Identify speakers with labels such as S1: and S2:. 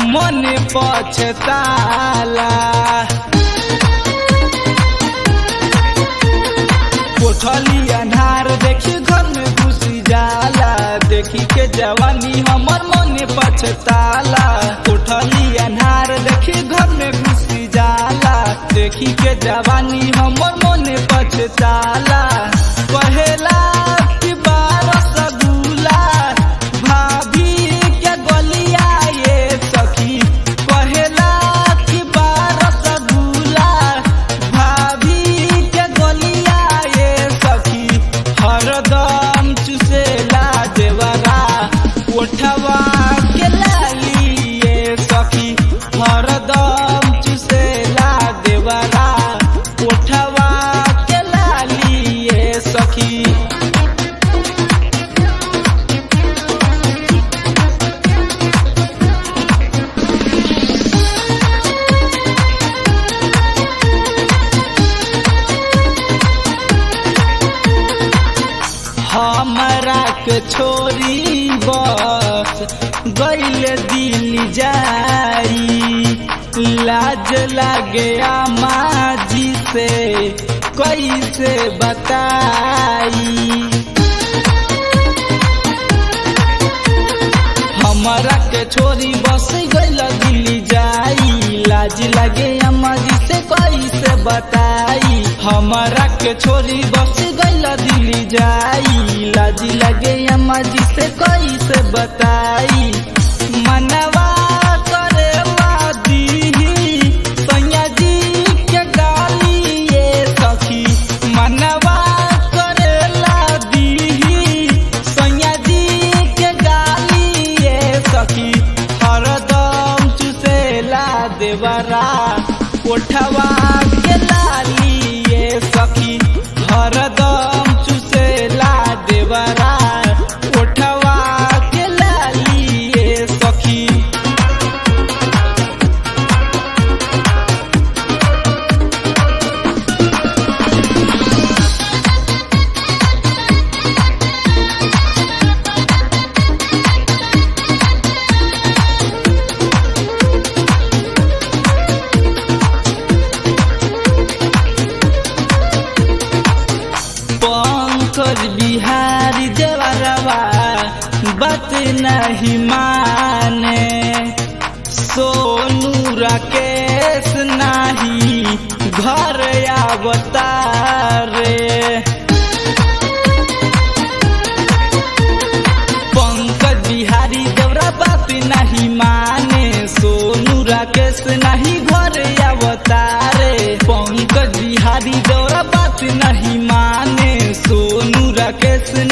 S1: मन पछताला। कोठली अन्हार देखी घर में घुसी जाला, देखी के जवानी हमर मन पछताला। कोठली अन्हार देखी घर में घुसी जाला, देखी के जवानी हमर मन पछताला। कहेला कि बारस दूला भाभी के गलिया ये सखी, कहेला कि बारस दूला भाभी के गलिया ये सखी। हरदम चुसेला देवरा ओठवा के लाली ये सखी, हरदम चुसेला देवरा ओठवा के लाली ये सखी। हमरा के छोरी बस गइल दिल जाई, लाज लागे माजी से कैसे बताई। हमरा के छोरी बस गइल दिल जाई, लाज लागे माजी से कैसे बताई। हमरा के छोरी बस गइल दिल जाई, लाज लगे माजी से कैसे बताई। मनवा करे वादी सैया जी के गाली ये सखी, मनवा करे लादी सैया जी के गाली ये सखी। हरदम चुसेला देवरा ओठवा के लाली ये सखी, हरदम चुसेला देवरा ओठवा के लाली ये सखी। पंकज बिहारी देवरवा बात नहीं माने, सोनू राकेश नाही घर आवतारे। पंकज बिहारी देवरा बात नहीं माने, सोनू राकेश नहीं घर आवतारे। पंकज बिहारी देवरा बात नहीं माने, सोनू राकेश